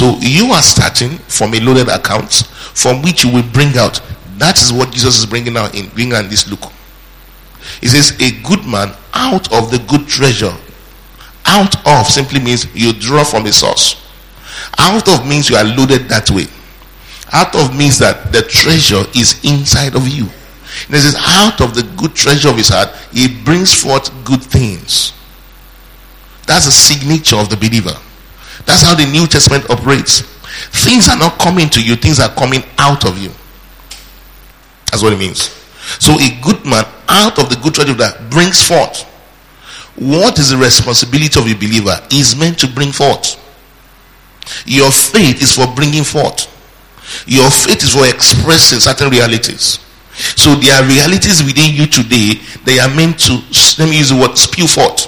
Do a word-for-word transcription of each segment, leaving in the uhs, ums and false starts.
So you are starting from a loaded account from which you will bring out. That is what Jesus is bringing out in bringing out in this Luke. He says, a good man out of the good treasure. Out of simply means you draw from a source. Out of means you are loaded that way. Out of means that the treasure is inside of you. And it says, out of the good treasure of his heart, he brings forth good things. That's the signature of the believer. That's how the New Testament operates. Things are not coming to you, things are coming out of you. That's what it means. So a good man out of the good treasure that brings forth. What is the responsibility of a believer? He is meant to bring forth. Your faith is for bringing forth. Your faith is for expressing certain realities. So there are realities within you today. They are meant to, let me use the word, spew forth.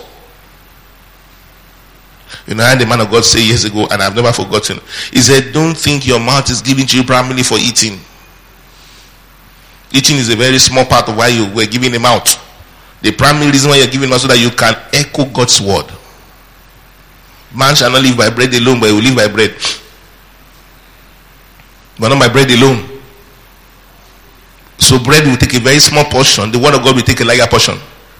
You know, I had the man of God say years ago, and I've never forgotten. He said, don't think your mouth is given to you primarily for eating. Eating is a very small part of why you were giving him out. The primary reason why you're giving him out so that you can echo God's word. Man shall not live by bread alone, but he will live by bread. But not by bread alone. So bread will take a very small portion. The word of God will take a larger portion.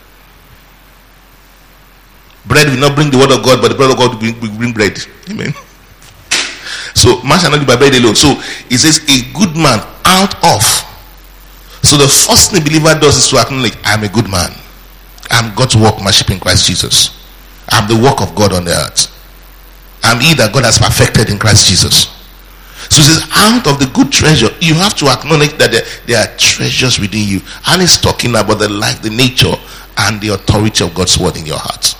Bread will not bring the word of God, but the word of God will bring, will bring bread. Amen. So man shall not live by bread alone. So it says a good man out of. So the first thing the believer does is to acknowledge, I am a good man. I am God's workmanship in Christ Jesus. I am the work of God on the earth. I am he that God has perfected in Christ Jesus. So it says, out of the good treasure, you have to acknowledge that there, there are treasures within you. And it's talking about the life, the nature, and the authority of God's word in your heart.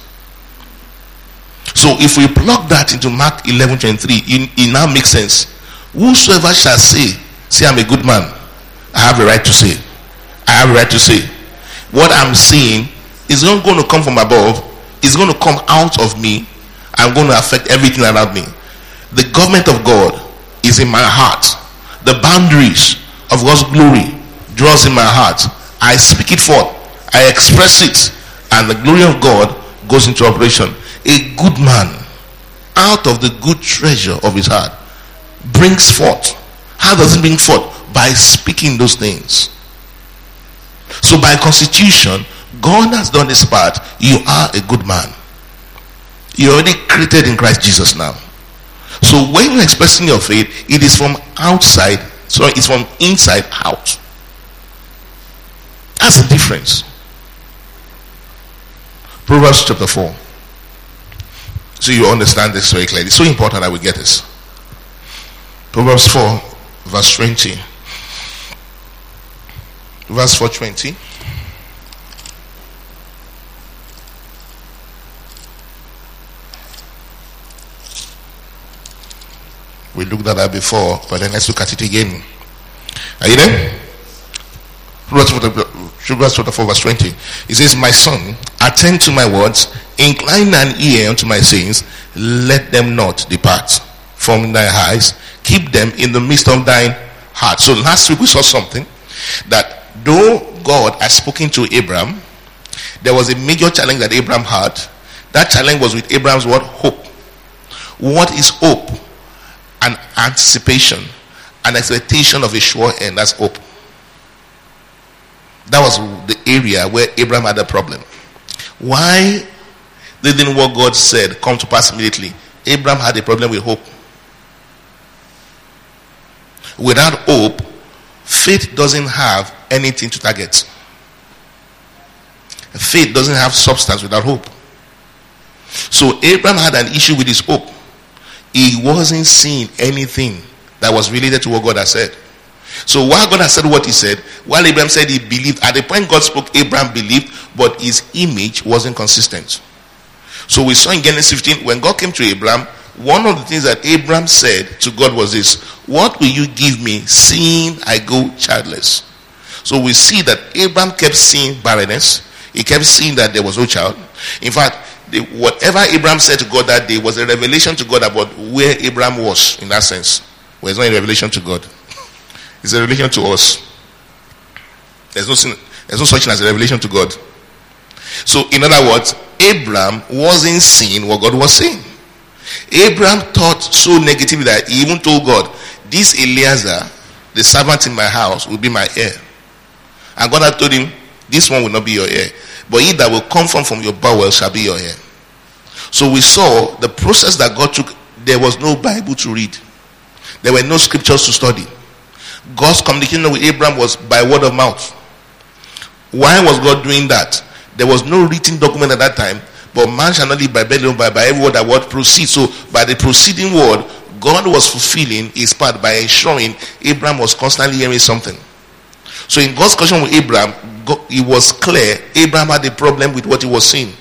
So if we plug that into Mark eleven twenty-three, it, it now makes sense. Whosoever shall say, say I'm a good man, I have a right to say. I have a right to say. What I'm saying is not going to come from above. It's going to come out of me. I'm going to affect everything around me. The government of God is in my heart. The boundaries of God's glory draws in my heart. I speak it forth. I express it. And the glory of God goes into operation. A good man out of the good treasure of his heart brings forth. How does it bring forth? By speaking those things. So by constitution, God has done his part. You are a good man. You're already created in Christ Jesus now. So when you're expressing your faith, it is from outside. So it's from inside out. That's the difference. Proverbs chapter four. So you understand this very clearly. It's so important that we get this. Proverbs four, verse twenty. Verse four twenty. We looked at that before, but then let's look at it again. Are you there? Proverbs chapter four, verse twenty. It says, my son, attend to my words, incline thine ear unto my sayings, let them not depart from thy eyes, keep them in the midst of thine heart. So last week we saw something, that though God had spoken to Abraham, there was a major challenge that Abraham had. That challenge was with Abraham's word, hope. What is hope? An anticipation, an expectation of a sure end. That's hope. That was the area where Abraham had a problem. Why didn't what God said come to pass immediately? Abraham had a problem with hope. Without hope, faith doesn't have anything to target. Faith doesn't have substance without hope. So Abraham had an issue with his hope. He wasn't seeing anything that was related to what God had said. So while God had said what he said, while Abraham said he believed, at the point God spoke, Abraham believed, but his image wasn't consistent. So we saw in Genesis fifteen, when God came to Abraham, one of the things that Abraham said to God was this: what will you give me seeing I go childless? So we see that Abraham kept seeing barrenness. He kept seeing that there was no child. In fact, the, whatever Abraham said to God that day was a revelation to God about where Abraham was, in that sense. Well, it's not a revelation to God. It's a revelation to us. There's no, there's no such thing as a revelation to God. So, in other words, Abraham wasn't seeing what God was saying. Abraham thought so negatively that he even told God, this Eliezer, the servant in my house, will be my heir. And God had told him, this one will not be your heir, but he that will come from, from your bowel shall be your heir. So we saw the process that God took. There was no Bible to read. There were no scriptures to study. God's communication with Abraham was by word of mouth. Why was God doing that? There was no written document at that time, but man shall not live by bread alone, but by every word that word proceeds. So by the proceeding word, God was fulfilling his part by ensuring Abraham was constantly hearing something. So in God's conversation with Abraham, God, it was clear Abraham had a problem with what he was seeing.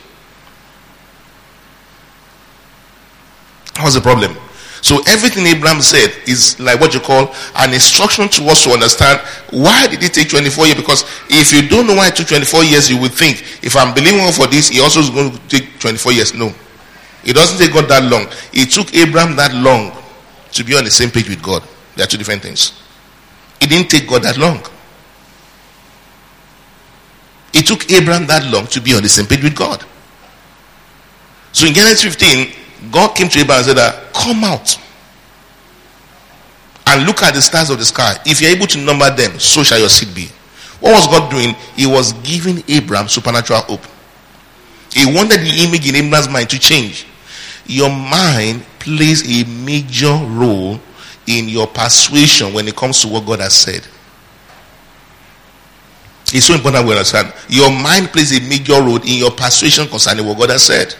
That was the problem. So everything Abraham said is like what you call an instruction to us to understand why did it take twenty-four years. Because if you don't know why it took twenty-four years, you would think, if I'm believing for this, he also is going to take twenty-four years. No. It doesn't take God that long. It took Abraham that long to be on the same page with God. They are two different things. It didn't take God that long. It took Abraham that long to be on the same page with God. So in Genesis fifteen, God came to Abraham and said that, come out and look at the stars of the sky. If you're able to number them, so shall your seed be. What was God doing? He was giving Abraham supernatural hope. He wanted the image in Abraham's mind to change. Your mind plays a major role in your persuasion when it comes to what God has said. It's so important we understand. Your mind plays a major role in your persuasion concerning what God has said.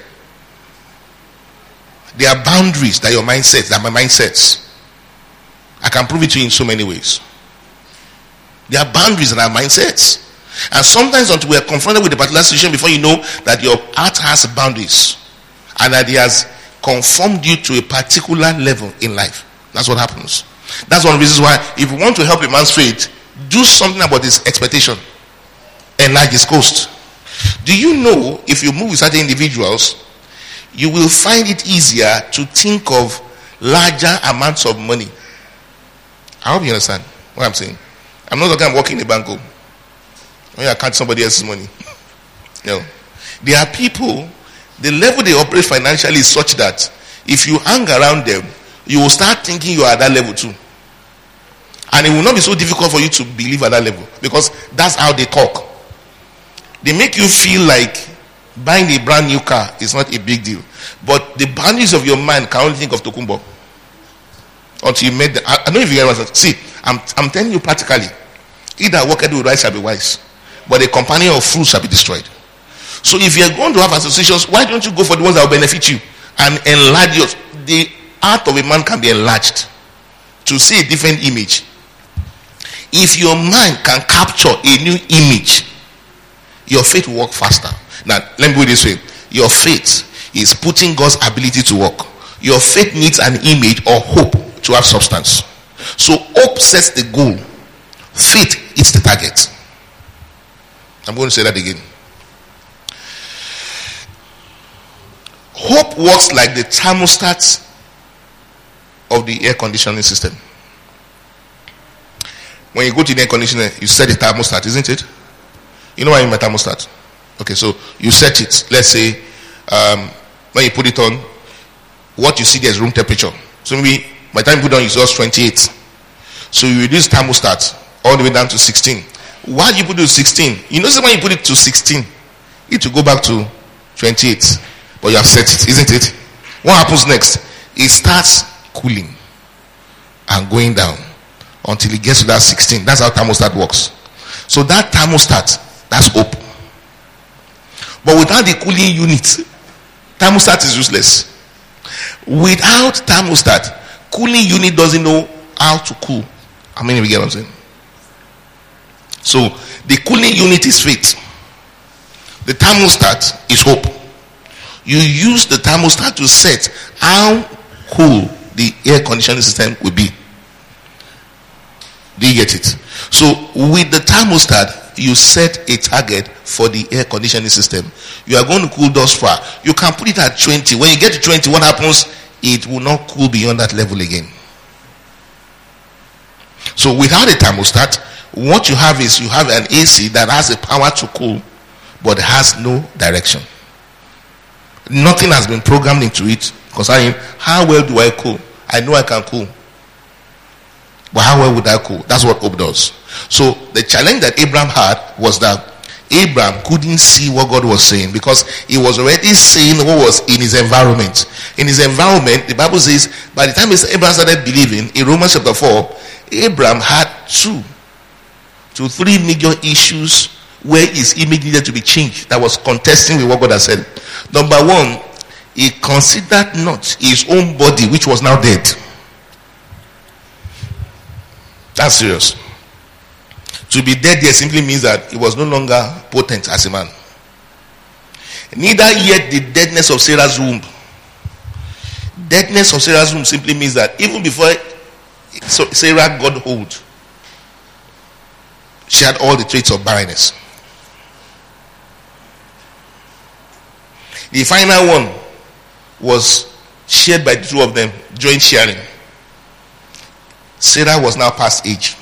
There are boundaries that your mind sets, that my mind sets. I can prove it to you in so many ways. There are boundaries that our mind sets. And sometimes until we are confronted with a particular situation before you know that your heart has boundaries and that it has conformed you to a particular level in life. That's what happens. That's one of the reasons why if you want to help a man's faith, do something about his expectation. Enlarge his coast. Do you know if you move with certain individuals, you will find it easier to think of larger amounts of money? I hope you understand what I'm saying. I'm not talking about working in a bank. When you account somebody else's money. No. There are people, the level they operate financially is such that if you hang around them, you will start thinking you are at that level too. And it will not be so difficult for you to believe at that level, because that's how they talk. They make you feel like buying a brand new car is not a big deal. But the boundaries of your mind can only think of Tokumbo. Until you made the... I, I don't know if you hear what I'm saying. See, I'm, I'm telling you practically. He that walketh with wise shall be wise, but the companion of fools shall be destroyed. So if you're going to have associations, why don't you go for the ones that will benefit you and enlarge yours? The heart of a man can be enlarged to see a different image. If your mind can capture a new image, your faith will work faster. Now, let me put it this way. Your faith is putting God's ability to work. Your faith needs an image or hope to have substance. So hope sets the goal. Faith is the target. I'm going to say that again. Hope works like the thermostat of the air conditioning system. When you go to the air conditioner, you set the thermostat, isn't it? You know what I mean by thermostat? Okay, so you set it. Let's say um, when you put it on, what you see there is room temperature. So maybe by the time you put it on, it's just twenty-eight. So you reduce thermostat all the way down to sixteen. Why do you put it to sixteen? You know, when you put it to sixteen, it will go back to twenty-eight. But you have set it, isn't it? What happens next? It starts cooling and going down until it gets to that sixteen. That's how thermostat works. So that thermostat, that's hope. But without the cooling unit, thermostat is useless. Without thermostat, cooling unit doesn't know how to cool. How many of you get what I'm saying? So the cooling unit is faith. The thermostat is hope. You use the thermostat to set how cool the air conditioning system will be. Do you get it? So with the thermostat, you set a target for the air conditioning system. You are going to cool thus far. You can put it at twenty. When you get to twenty, what happens? It will not cool beyond that level again. So without a thermostat, what you have is you have an A C that has the power to cool, but has no direction. Nothing has been programmed into it concerning how well do I cook. I know I can cook, but how well would I cook? That's what hope does. So the challenge that Abraham had was that Abraham couldn't see what God was saying, because he was already saying what was in his environment. In his environment, the Bible says, by the time Abraham started believing, in Romans chapter four, Abraham had two to three major issues where his image needed to be changed, that was contesting with what God had said. Number one, he considered not his own body, which was now dead. That's serious. To be dead here simply means that he was no longer potent as a man. Neither yet the deadness of Sarah's womb. Deadness of Sarah's womb simply means that even before Sarah got hold, she had all the traits of barrenness. The final one was shared by the two of them, joint sharing. Sarah was now past age.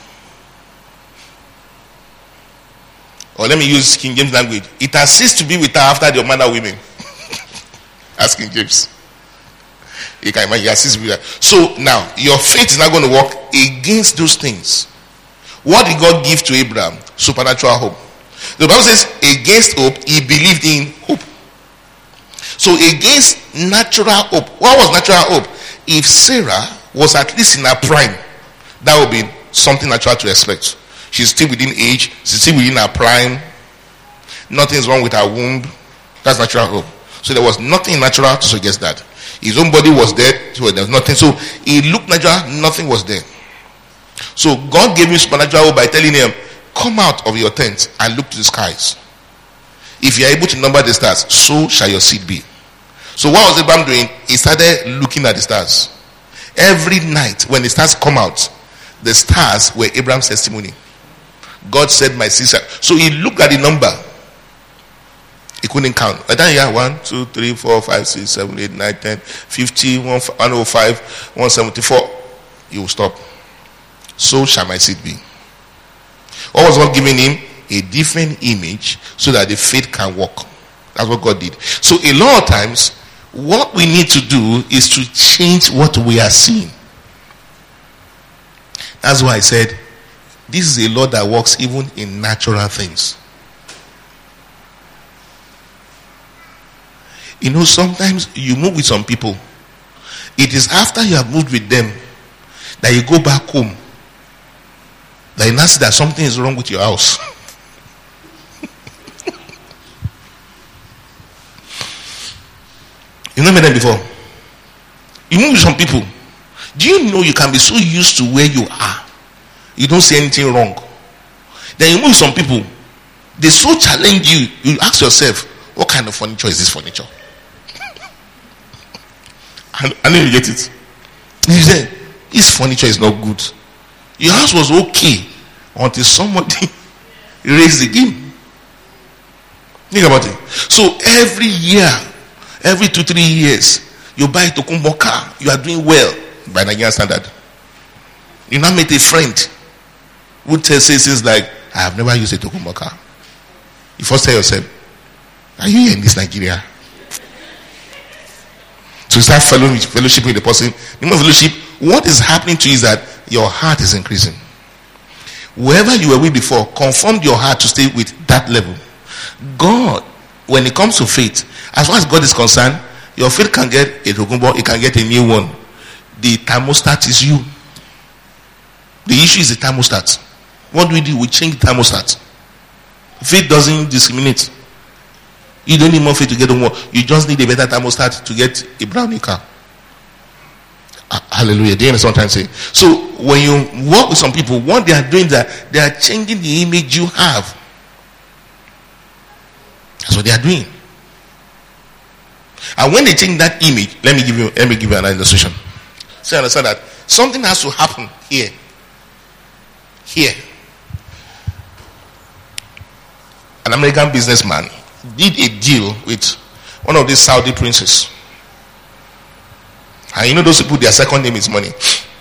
Or let me use King James language. It has ceased to be with her after the manner of women. Ask King James. You can imagine, it has ceased to be with her. So now, your faith is not going to work against those things. What did God give to Abraham? Supernatural hope. The Bible says, against hope, he believed in hope. So against natural hope. What was natural hope? If Sarah was at least in her prime, that would be something natural to expect. She's still within age. She's still within her prime. Nothing's wrong with her womb. That's natural hope. So there was nothing natural to suggest that. His own body was dead, so there was nothing. So it looked natural, nothing was there. So God gave him supernatural hope by telling him, come out of your tent and look to the skies. If you are able to number the stars, so shall your seed be. So what was Abraham doing? He started looking at the stars. Every night when the stars come out, the stars were Abraham's testimony. God said, my sister. So he looked at the number. He couldn't count. By then, yeah, one, two, three, four, five, six, seven, eight, nine, ten, fifty, one oh five, one seventy-four. You will stop. So shall my seed be. What was God giving him? A different image so that the faith can work. That's what God did. So a lot of times, what we need to do is to change what we are seeing. That's why I said, this is a law that works even in natural things. You know, sometimes you move with some people. It is after you have moved with them that you go back home that you now see that something is wrong with your house. You never met them before. You move with some people. Do you know you can be so used to where you are, you don't see anything wrong? Then you move with some people, they so challenge you, you ask yourself, what kind of furniture is this furniture? I, I know you get it. You say, this furniture is not good. Your house was okay until somebody raised the game. Think about it. So every year, every two, three years, you buy a Tokumbo car, you are doing well by Nigerian standard. You now meet a friend who tells things like, I have never used a Tokumbo car. You first tell yourself, are you here in this Nigeria? To start fellowship with the person. The more fellowship, what is happening to you is that your heart is increasing. Wherever you were with before, conform your heart to stay with that level. God, when it comes to faith, as far as God is concerned, your faith can get a Tokumbo, it can get a new one. The thermostat is you. The issue is the thermostat. What do we do? We change the thermostat. Faith doesn't discriminate. You don't need more faith to get more. You just need a better thermostat to get a brand new car. Hallelujah. Do you understand what I'm saying? So when you work with some people, what they are doing is that they are changing the image you have. That's what they are doing. And when they change that image, let me give you let me give you an illustration. So you understand that something has to happen here. Here. An American businessman did a deal with one of these Saudi princes. And you know those people, their second name is money.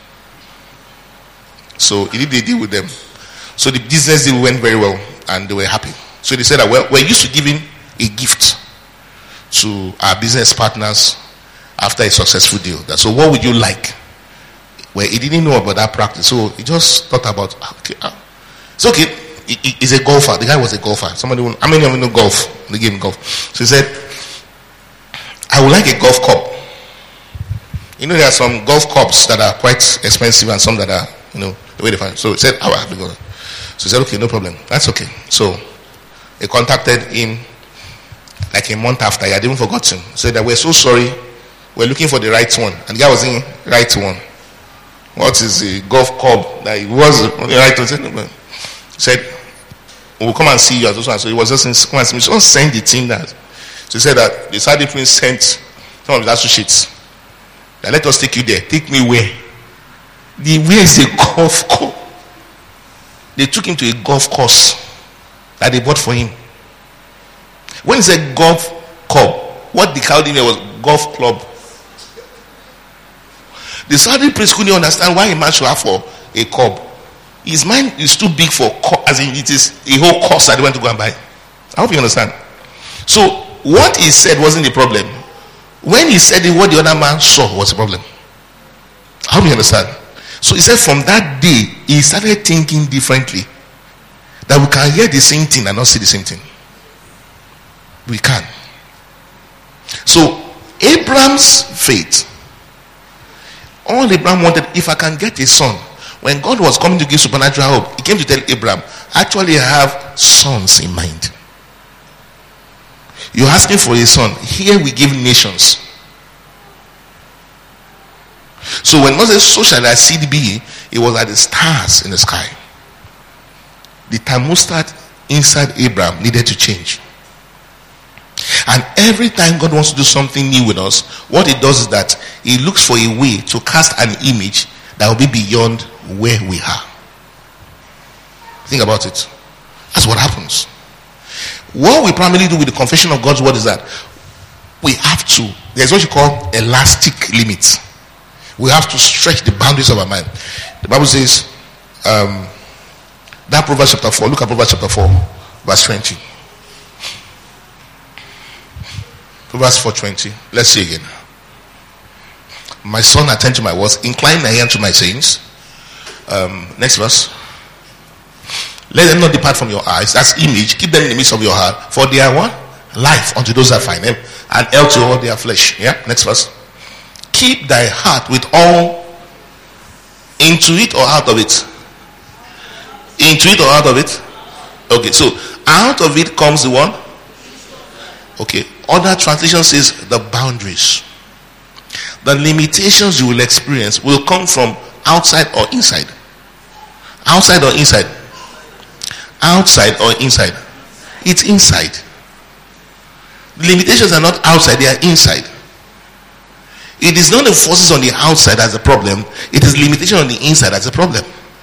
So he did a deal with them. So the business deal went very well and they were happy. So they said that, well, we're used to giving a gift to our business partners after a successful deal. So what would you like? Well, he didn't know about that practice, so he just thought about, okay, it's okay. He, he, he's a golfer. The guy was a golfer. Somebody, how many of you know golf? The game golf. So he said, I would like a golf cup. You know, there are some golf cups that are quite expensive and some that are, you know, the way they find. So he said, I will have to go. So he said, okay, no problem. That's okay. So he contacted him like a month after. He had even forgotten. He said that we're so sorry. We're looking for the right one. And the guy was in right one. What is the golf club that he was the right one? He said, we'll come and see you. So he was just saying, come and see me. So send the team that. So he said that the Saudi prince sent some of his associates. That let us take you there. Take me where? The where is a golf course. They took him to a golf course that they bought for him. When he said golf club, what they called him there was golf club. The Saudi prince couldn't understand why a man should have for a club. His mind is too big for, as in it is a whole course that they went to go and buy. I hope you understand. So what he said wasn't the problem. When he said it, what the other man saw was the problem. I hope you understand. So he said from that day, he started thinking differently. That we can hear the same thing and not see the same thing. We can. So Abraham's faith, all Abraham wanted, if I can get a son. When God was coming to give supernatural hope, he came to tell Abraham, actually I have sons in mind. You're asking for a son. Here we give nations. So when Moses said, so shall thy seed be, it was like the stars in the sky. The thermostat inside Abraham needed to change. And every time God wants to do something new with us, what he does is that he looks for a way to cast an image that will be beyond where we are. Think about it. That's what happens. What we primarily do with the confession of God's word is that we have to, there's what you call elastic limits. We have to stretch the boundaries of our mind. The Bible says, um, that Proverbs chapter four, look at Proverbs chapter four, verse twenty. Proverbs four twenty. Let's see again. My son, attend to my words, incline thy ear to my sayings. Um, next verse. Let them not depart from your eyes. That's image. Keep them in the midst of your heart. For they are what? Life unto those that find them, and health to all their flesh. Yeah. Next verse. Keep thy heart with all, into it or out of it? Into it or out of it? Okay, so out of it comes the one. Okay, other translation says the boundaries. The limitations you will experience will come from outside or inside. Outside or inside? Outside or inside? It's inside. The limitations are not outside, they are inside. It is not the forces on the outside that's the problem. It is limitation on the inside that's the problem.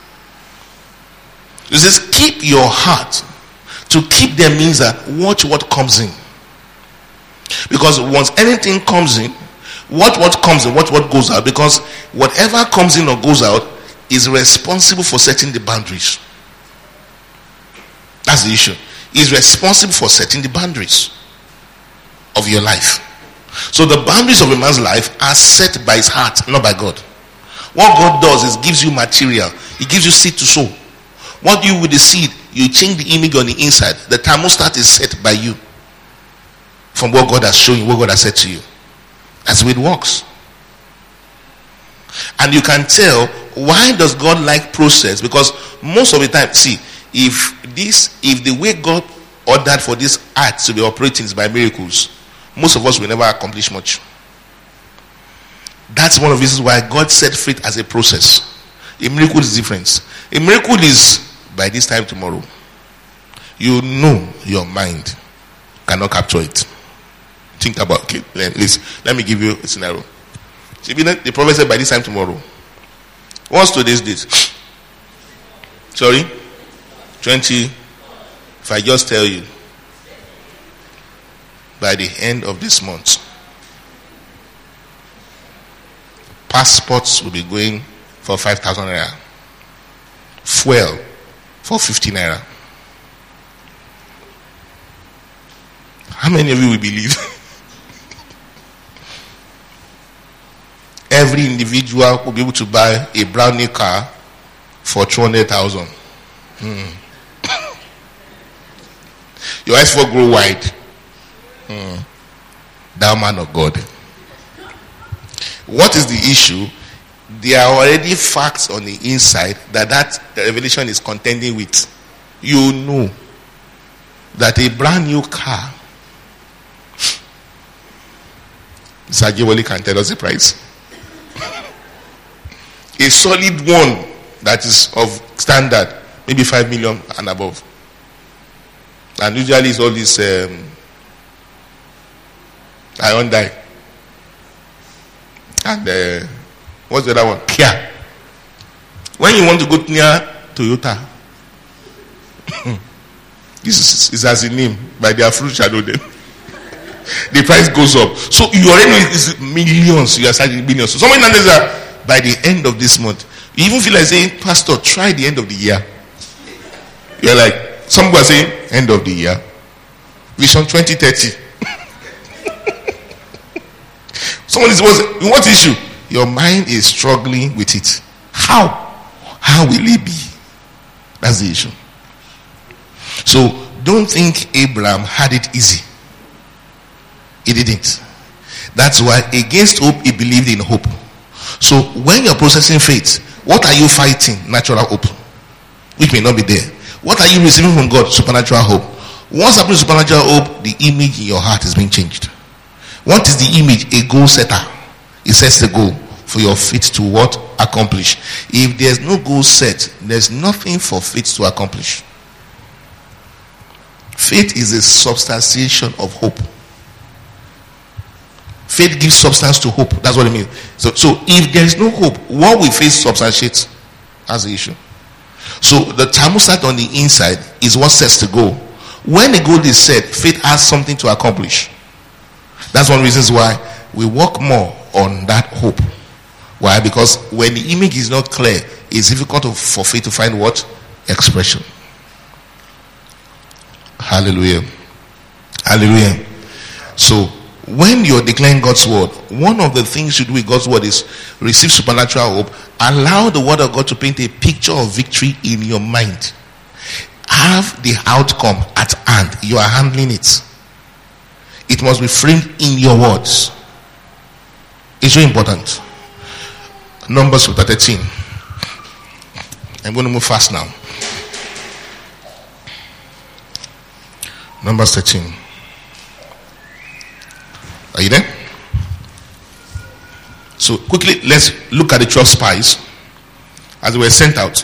It says keep your heart. To keep them means that watch what comes in. Because once anything comes in, what what comes in, what what goes out. Because whatever comes in or goes out is responsible for setting the boundaries. That's the issue. Is responsible for setting the boundaries of your life. So the boundaries of a man's life are set by his heart, not by God. What God does is gives you material. He gives you seed to sow. What do you with the seed? You change the image on the inside. The thermostat is set by you. From what God has shown you, what God has said to you. That's the way it works. And you can tell, why does God like process? Because most of the time, see, if this, if the way God ordered for this act to be operating is by miracles, most of us will never accomplish much. That's one of the reasons why God set faith as a process. A miracle is different. A miracle is by this time tomorrow. You know your mind cannot capture it. Think about, okay, listen, let me give you a scenario. So the prophet said by this time tomorrow. What's today's date? Sorry? twenty. If I just tell you, by the end of this month, passports will be going for five thousand naira. Fuel for fifty naira. How many of you will believe? every individual will be able to buy a brand new car for two hundred thousand. Hmm. Your eyes will grow wide. Hmm. Thou man of God. What is the issue? There are already facts on the inside that that revelation is contending with. You know that a brand new car, Sajewali can tell us the price. A solid one that is of standard, maybe five million and above. And usually it's all this um, Hyundai. And uh, what's the other one? Kia. When you want to go near Toyota, this is, is as a name, by their fruit shadow them. The price goes up. So you already know it's millions, you are starting billions. So somebody knows that by the end of this month, you even feel like saying, Pastor, try the end of the year. You're like, some people are saying, end of the year. Vision twenty thirty. Someone is saying, what issue? Your mind is struggling with it. How? How will it be? That's the issue. So don't think Abraham had it easy. He didn't. That's why against hope he believed in hope. So when you're processing faith, what are you fighting? Natural hope, which may not be there. What are you receiving from God? Supernatural hope. Once happening to supernatural hope, the image in your heart is being changed. What is the image? A goal setter. It sets the goal for your faith to what? Accomplish. If there's no goal set, there's nothing for faith to accomplish. Faith is a substantiation of hope. Faith gives substance to hope. That's what it means. So, so if there is no hope, what will faith substantiate? That's the issue. So the thermostat on the inside is what sets the goal. When the goal is set, faith has something to accomplish. That's one reason why we work more on that hope. Why? Because when the image is not clear, it's difficult for faith to find what? Expression. Hallelujah. Hallelujah. So when you're declaring God's word, one of the things you do with God's word is receive supernatural hope. Allow the word of God to paint a picture of victory in your mind. Have the outcome at hand. You are handling it. It must be framed in your words. It's very important. Numbers chapter thirteen. I'm going to move fast now. Numbers thirteen. Are you there? So quickly, let's look at the twelve spies as they were sent out.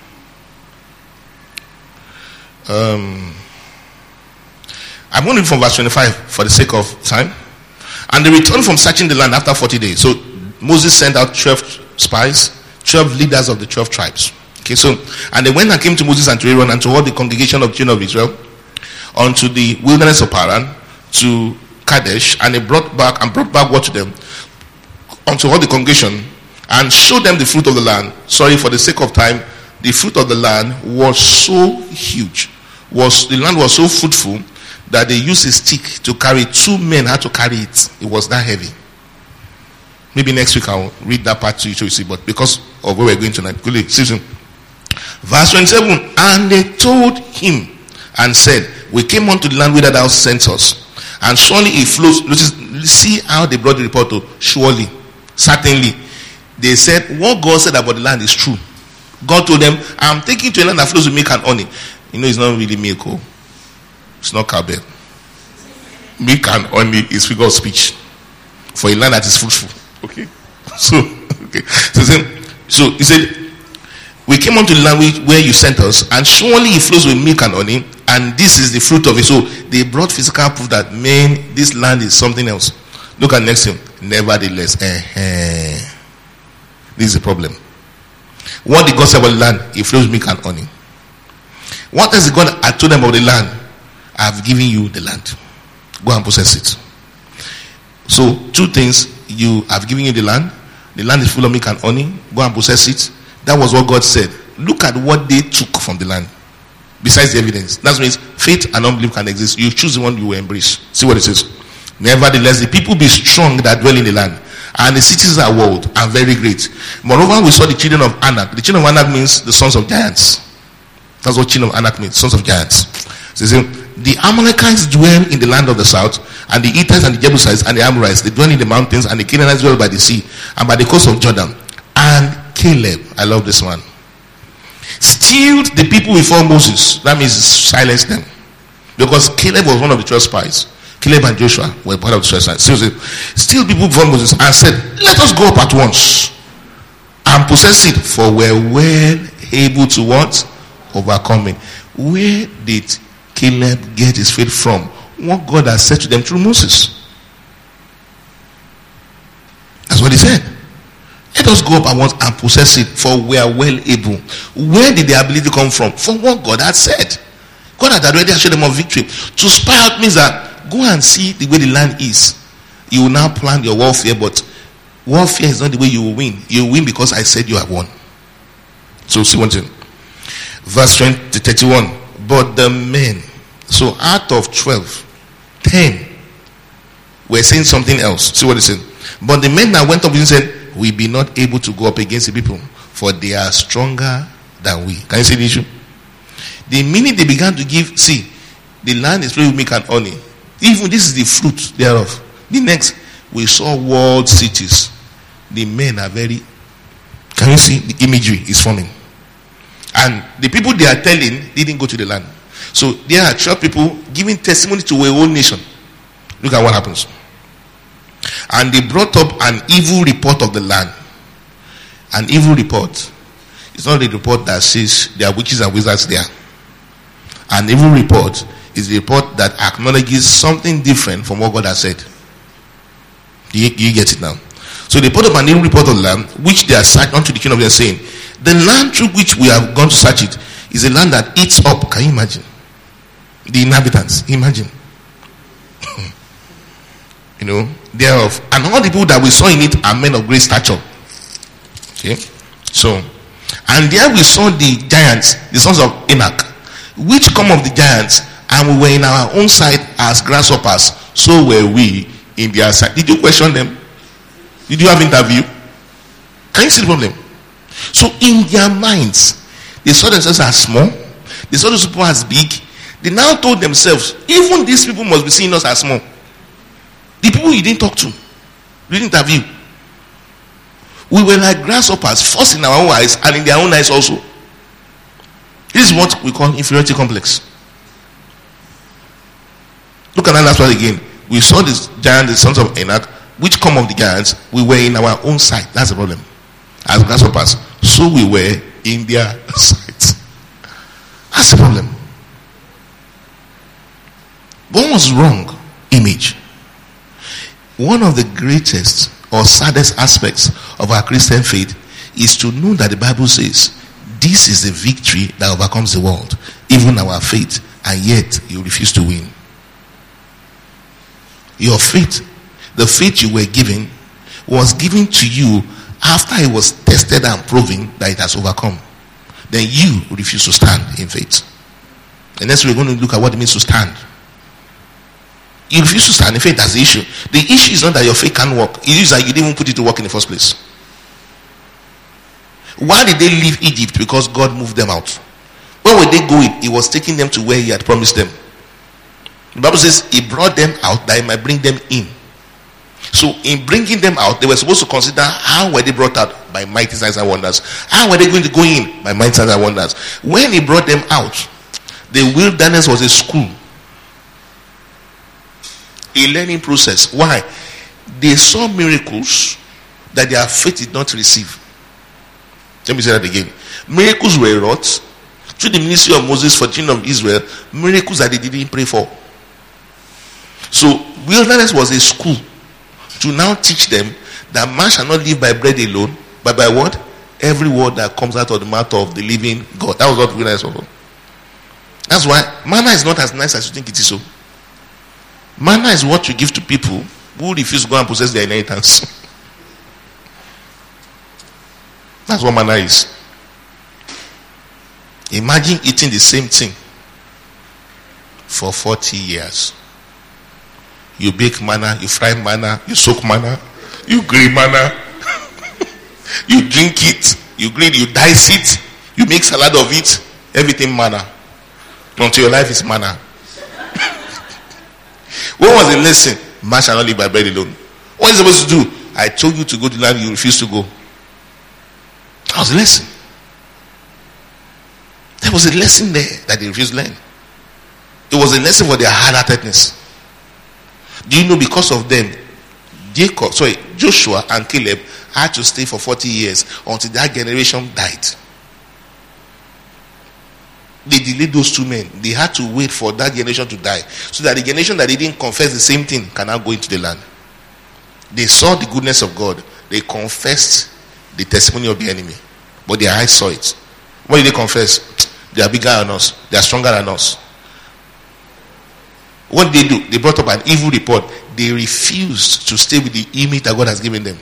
Um, I'm going to read from verse twenty-five for the sake of time. And they returned from searching the land after forty days. So Moses sent out twelve spies, twelve leaders of the twelve tribes. Okay, so and they went and came to Moses and to Aaron and to all the congregation of the children of Israel unto the wilderness of Paran to Kadesh, and they brought back and brought back word to them unto all the congregation and showed them the fruit of the land. Sorry, for the sake of time, the fruit of the land was so huge, was the land was so fruitful that they used a stick to carry. Two men had to carry it. It was that heavy. Maybe next week I'll read that part to you so you see, but because of where we're going tonight, quickly, verse twenty-seven, and they told him and said, we came unto the land whither thou sent us, and surely it flows. See how they brought the report to surely, certainly. They said what God said about the land is true. God told them, I'm taking to a land that flows with milk and honey. You know, it's not really milk. Oh. It's not cowbell. Milk and honey is figure of speech for a land that is fruitful. Okay. So, okay. So, so he said, we came unto the land where you sent us, and surely it flows with milk and honey, and this is the fruit of it. So they brought physical proof that, man, this land is something else. Look at next thing. Nevertheless, uh-huh. This is the problem. What did God say about the land? It flows milk and honey. What else did God I told them about the land? I have given you the land. Go and possess it. So two things. You have given you the land. The land is full of milk and honey. Go and possess it. That was what God said. Look at what they took from the land. Besides the evidence. That means faith and unbelief can exist. You choose the one you will embrace. See what it says. Nevertheless, the people be strong that dwell in the land, and the cities are walled and very great. Moreover, we saw the children of Anak. The children of Anak means the sons of giants. That's what children of Anak means, sons of giants. So the Amalekites dwell in the land of the south, and the Hittites and the Jebusites and the Amorites, they dwell in the mountains, and the Canaanites dwell by the sea and by the coast of Jordan. And Caleb, I love this one, stilled the people before Moses. That means silence them, because Caleb was one of the twelve spies. Caleb and Joshua were part of the twelve spies. So still people before Moses and said, let us go up at once and possess it, for we're well able to what? Overcome it. Where did Caleb get his faith from? What God has said to them through Moses. That's what he said. Let us go up at once and possess it, for we are well able. Where did the ability come from? From what God had said. God had already assured them of victory. To spy out means that go and see the way the land is. You will now plan your warfare, but warfare is not the way you will win. You will win because I said you have won. So see one thing. Verse twenty to thirty-one. But the men, so out of twelve, ten were saying something else. See what he said. But the men that went up and said, we be not able to go up against the people, for they are stronger than we. Can you see the issue? The minute they began to give, see, the land is filled with milk and honey. Even this is the fruit thereof. The next, we saw walled cities. The men are very, can you see the imagery is forming? And the people they are telling didn't go to the land. So there are twelve people giving testimony to a whole nation. Look at what happens. And they brought up an evil report of the land. An evil report. It's not a report that says there are witches and wizards there. An evil report is a report that acknowledges something different from what God has said. Do you, do you get it now? So they put up an evil report of the land, which they are searched unto the king of them, saying, the land through which we have gone to search it is a land that eats up. Can you imagine? The inhabitants. Imagine. You know, thereof. And all the people that we saw in it are men of great stature. Okay. So, and there we saw the giants, the sons of Anak, which come of the giants, and we were in our own sight as grasshoppers, so were we in their sight. Did you question them? Did you have interview? Can you see the problem? So in their minds, they saw themselves as small. They saw those people as big. They now told themselves, even these people must be seeing us as small. The people you didn't talk to, you didn't interview. We were like grasshoppers, first in our own eyes and in their own eyes also. This is what we call inferiority complex. Look at that last one again. We saw this giant, the sons of Anak, which come of the giants. We were in our own sight. That's the problem. As grasshoppers, so we were in their sight. That's the problem. What was wrong? Image. One of the greatest or saddest aspects of our Christian faith is to know that the Bible says this is the victory that overcomes the world, even our faith, and yet you refuse to win. Your faith, the faith you were given, was given to you after it was tested and proven that it has overcome. Then you refuse to stand in faith. And next we're going to look at what it means to stand. You refuse to stand in faith. That's the issue. The issue is not that your faith can't work. It is that you didn't even put it to work in the first place. Why did they leave Egypt? Because God moved them out. Where were they going? He was taking them to where he had promised them. The Bible says he brought them out that he might bring them in. So in bringing them out, they were supposed to consider how were they brought out? By mighty signs and wonders. How were they going to go in? By mighty signs and wonders. When he brought them out, the wilderness was a school. A learning process. Why? They saw miracles that their faith did not receive. Let me say that again. Miracles were wrought through the ministry of Moses for the children of Israel. Miracles that they didn't pray for. So wilderness was a school to now teach them that man shall not live by bread alone, but by what? Every word that comes out of the mouth of the living God. That was what wilderness was. That's why manna is not as nice as you think it is. So manna is what you give to people who refuse to go and possess their inheritance. That's what manna is. Imagine eating the same thing for forty years. You bake manna, you fry manna, you soak manna, You grill manna. You drink it. You grill, you dice it. You make salad of it. Everything manna. Until your life is manna. What was the lesson? Man shall not live by bread alone. What is supposed to do? I told you to go to the land, you refused to go. That was the lesson. There was a lesson there that they refused to learn. It was a lesson for their hard-heartedness. Do you know because of them, Jacob, sorry, Joshua and Caleb had to stay for forty years until that generation died. They delayed those two men. They had to wait for that generation to die so that the generation that they didn't confess the same thing can now go into the land. They saw the goodness of God. They confessed the testimony of the enemy. But their eyes saw it. What did they confess? They are bigger than us. They are stronger than us. What did they do? They brought up an evil report. They refused to stay with the image that God has given them.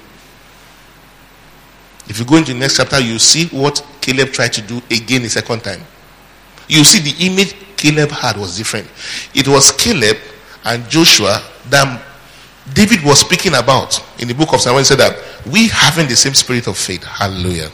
If you go into the next chapter, you see what Caleb tried to do again the second time. You see the image Caleb had was different. It was Caleb and Joshua that David was speaking about in the book of Psalms. He said that we having the same spirit of faith. Hallelujah.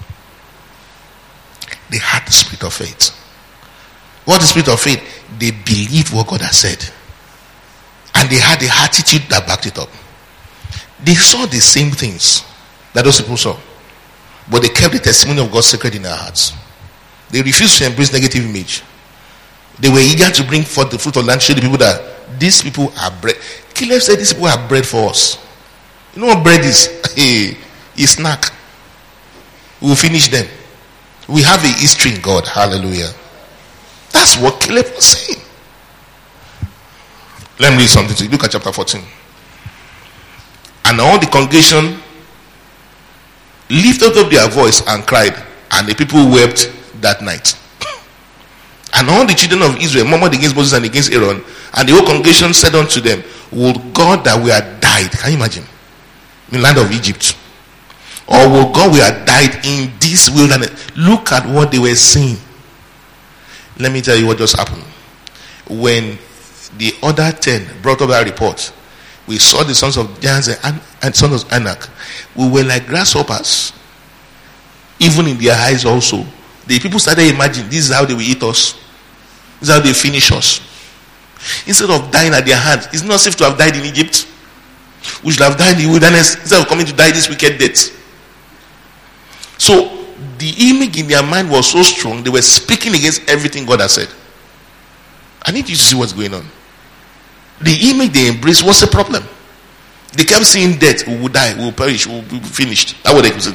They had the spirit of faith. What is the spirit of faith? They believed what God has said. And they had the attitude that backed it up. They saw the same things that those people saw. But they kept the testimony of God sacred in their hearts. They refused to embrace negative image. They were eager to bring forth the fruit of the land, show the people that these people are bread. Caleb said these people are bread for us. You know what bread is? Hey, a snack. We will finish them. We have a history in God. Hallelujah. That's what Caleb was saying. Let me read something to you. Look at chapter fourteen. And all the congregation lifted up their voice and cried, and the people wept that night. And all the children of Israel murmured against Moses and against Aaron, and the whole congregation said unto them, would God that we had died, can you imagine, in the land of Egypt, or would God we had died in this wilderness? Look at what they were saying. Let me tell you what just happened. When the other ten brought up that report, we saw the sons of Janzen and, and sons of Anak. We were like grasshoppers, even in their eyes also. The people started imagining this is how they will eat us. This is how they finish us. Instead of dying at their hands, it's not safe to have died in Egypt. We should have died in the wilderness instead of coming to die this wicked death. So the image in their mind was so strong, they were speaking against everything God has said. I need you to see what's going on. The image they embraced was a problem. They kept seeing death. We will die, we will perish, we will be finished. That's what they kept saying.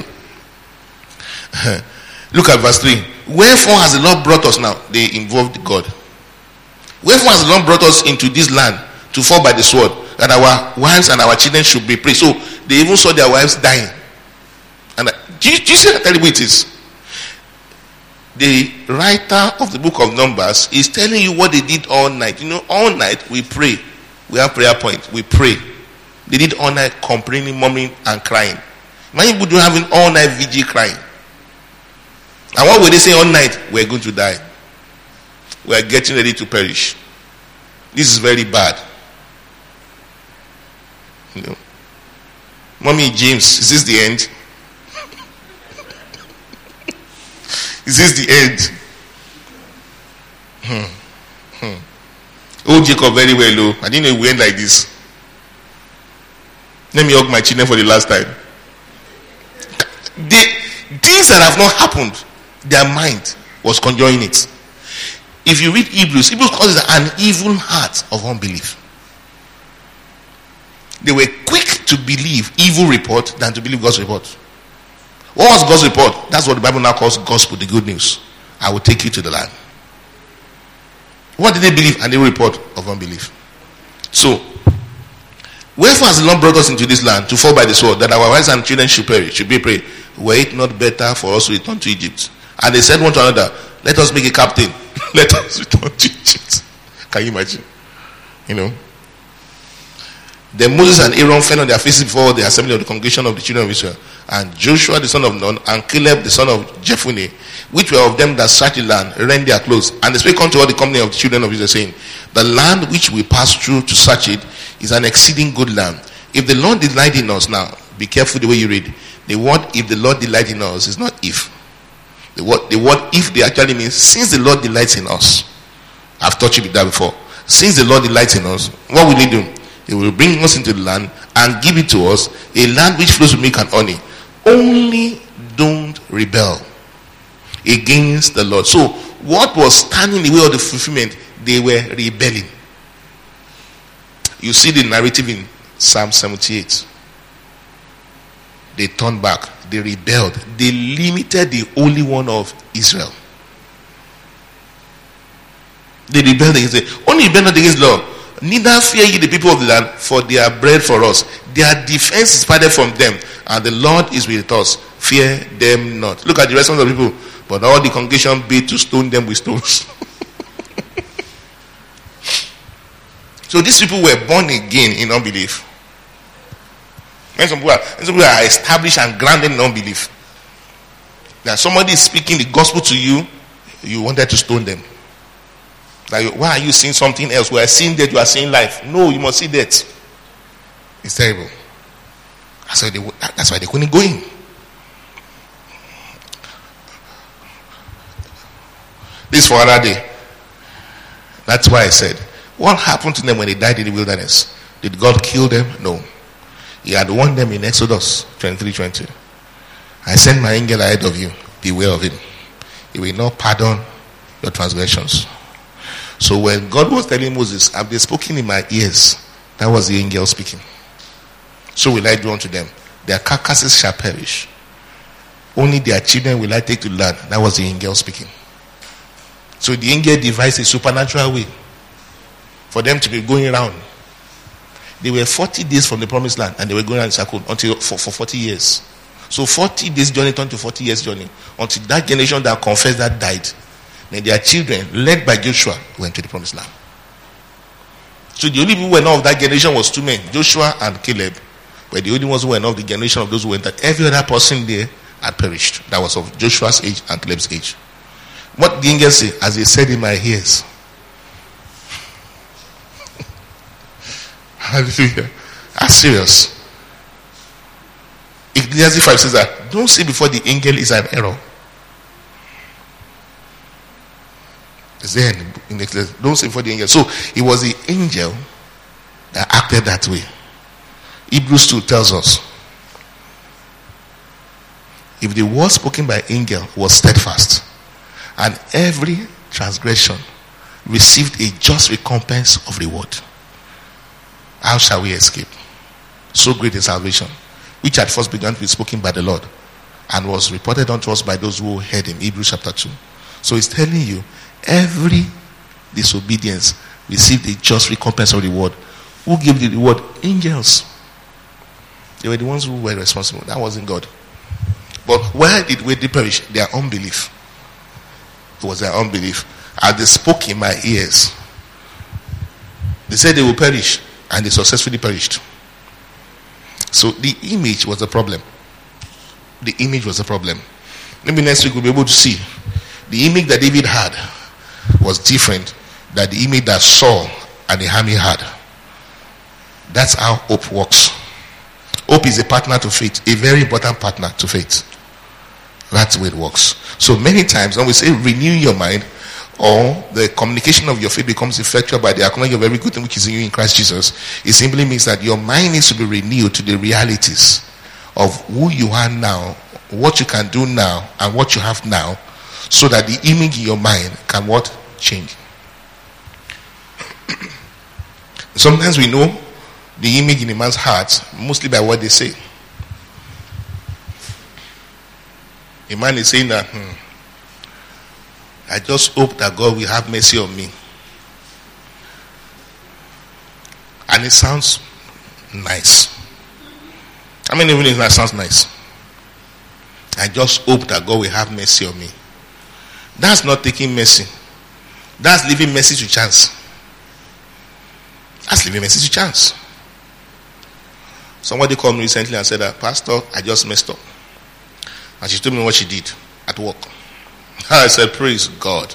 Look at verse three. Wherefore has the Lord brought us now? They involved God. Wherefore has the Lord brought us into this land to fall by the sword, that our wives and our children should be praised? So they even saw their wives dying. And do you, do you see how terrible it is? The writer of the book of Numbers is telling you what they did all night. You know, all night we pray. We have prayer points. We pray. They did all night complaining, murmuring, and crying. Many people do having all night vigil crying. And what were they saying all night? We're going to die. We are getting ready to perish. This is very bad. You know, Mommy James, is this the end? Is this the end? Hmm. Hmm. Oh, Jacob, very well, oh. I didn't know it would end like this. Let me hug my children for the last time. They, things that have not happened, their mind was conjuring it. If you read Hebrews, Hebrews calls it an evil heart of unbelief. They were quick to believe evil report than to believe God's report. What was God's report? That's what the Bible now calls gospel, the good news. I will take you to the land. What did they believe? An evil report of unbelief. So, wherefore has the Lord brought us into this land to fall by the sword, that our wives and children should perish, should be prayed? Were it not better for us to return to Egypt? And they said one to another, let us make a captain. Let us return to Egypt. Can you imagine? You know. Then Moses and Aaron fell on their faces before the assembly of the congregation of the children of Israel. And Joshua the son of Nun and Caleb the son of Jephunneh, which were of them that searched the land, rent their clothes. And they spake unto all the company of the children of Israel, saying, the land which we passed through to search it is an exceeding good land. If the Lord delight in us now, be careful the way you read. The word if the Lord delights in us is not if. The word, the word if they actually means since the Lord delights in us. I've taught you with that before. Since the Lord delights in us, what will he do? He will bring us into the land and give it to us, a land which flows with milk and honey. Only don't rebel against the Lord. So what was standing in the way of the fulfillment? They were rebelling. You see the narrative in Psalm seventy-eight. They turned back. They rebelled. They limited the Holy One of Israel. They rebelled against it. Only rebelled against the Lord. Neither fear ye the people of the land, for they are bread for us. Their defense is parted from them, and the Lord is with us. Fear them not. Look at the response of the people. But all the congregation bid to stone them with stones. So these people were born again in unbelief. When some people are, when some people are established and grounded in unbelief. That somebody is speaking the gospel to you, you wanted to stone them. Like, why are you seeing something else? We are seeing that, you are seeing life. No, you must see that. It's terrible. That's why they, that's why they couldn't go in. This for another day. That's why I said, what happened to them when they died in the wilderness? Did God kill them? No. He had warned them in Exodus twenty-three twenty. I send my angel ahead of you. Beware of him. He will not pardon your transgressions. So when God was telling Moses, have they spoken in my ears? That was the angel speaking. So will I do unto them. Their carcasses shall perish. Only their children will I take to land. That was the angel speaking. So the angel devised a supernatural way for them to be going around. They were forty days from the promised land, and they were going around in circle until for, for forty years. So forty days journey turned to forty years journey until that generation that confessed that died. Then their children, led by Joshua, went to the promised land. So the only people who were not of that generation was two men, Joshua and Caleb. But the only ones who were not of the generation of those who went, that every other person there had perished. That was of Joshua's age and Caleb's age. What the angel say? As he said in my ears. Hallelujah. That's serious. Ecclesiastes five says that don't say before the angel is an error. Is there in the don't say before the angel. So it was the angel that acted that way. Hebrews two tells us, if the word spoken by angel was steadfast, and every transgression received a just recompense of reward, how shall we escape? So great is salvation, which had first begun to be spoken by the Lord, and was reported unto us by those who heard him. Hebrews chapter two. So it's telling you, every disobedience received a just recompense of reward. Who gave the reward? Angels. They were the ones who were responsible. That wasn't God. But where did we perish? Their unbelief. It was their unbelief. As they spoke in my ears, they said they will perish, and they successfully perished. So the image was the problem. The image was the problem. Maybe next week we'll be able to see the image that David had was different than the image that Saul and the army had. That's how hope works. Hope is a partner to faith, a very important partner to faith. That's the way it works. So many times when we say renew your mind, or the communication of your faith becomes effectual by the acknowledgement of every good thing which is in you in Christ Jesus, it simply means that your mind needs to be renewed to the realities of who you are now, what you can do now, and what you have now, so that the image in your mind can what? Change. Sometimes we know the image in a man's heart mostly by what they say. A man is saying that, hmm, I just hope that God will have mercy on me. And it sounds nice. I mean, even if that sounds nice. I just hope that God will have mercy on me. That's not taking mercy. That's leaving mercy to chance. That's leaving mercy to chance. Somebody called me recently and said that, Pastor, I just messed up. And she told me what she did at work. I said, praise God.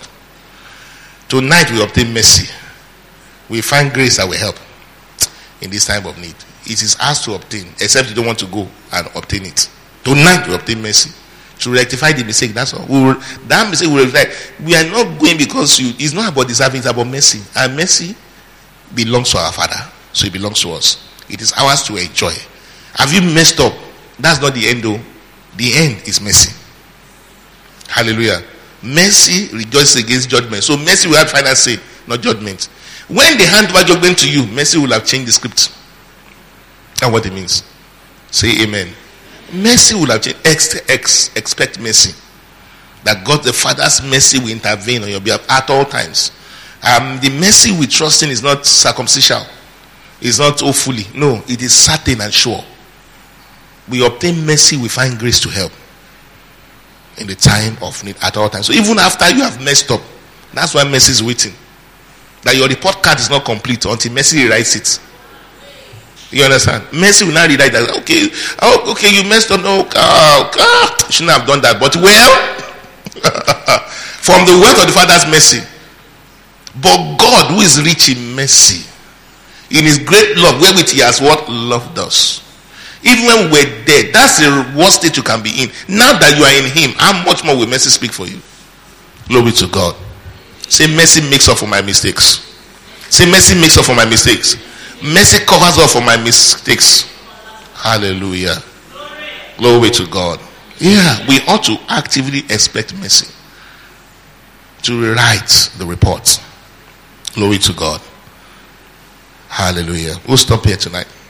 Tonight we obtain mercy. We find grace that will help in this time of need. it is ours to obtain, except you don't want to go and obtain it. Tonight we obtain mercy to rectify the mistake. That's all. We will, that mistake will rectify. We are not going because you. It's not about deserving. It's about mercy. And mercy belongs to our Father, so it belongs to us. It is ours to enjoy. Have you messed up? That's not the end, though. The end is mercy. Hallelujah. Mercy rejoices against judgment. So mercy will have final say, not judgment. When they hand over judgment to you, mercy will have changed the script. That's what it means. Say amen. Mercy will have changed. Ex, ex, expect mercy. That God the Father's mercy will intervene on your behalf at all times. Um, the mercy we trust in is not circumstantial. It's not hopefully. No, it is certain and sure. We obtain mercy, we find grace to help in the time of need at all times. So even after you have messed up, that's why mercy is waiting. That your report card is not complete until mercy rewrites it. You understand? Mercy will not rewrite that. Okay, oh, okay, you messed up. No, oh, oh, shouldn't have done that. But well, from the wealth of the Father's mercy. But God, who is rich in mercy, in his great love, wherewith he has what? Loved us. Even when we were dead, that's the worst state you can be in. Now that you are in him, how much more will mercy speak for you? Glory to God. Say, mercy makes up for my mistakes. Say, mercy makes up for my mistakes. Mercy covers up for my mistakes. Hallelujah. Glory to God. Yeah, we ought to actively expect mercy to rewrite the report. Glory to God. Hallelujah. We'll stop here tonight.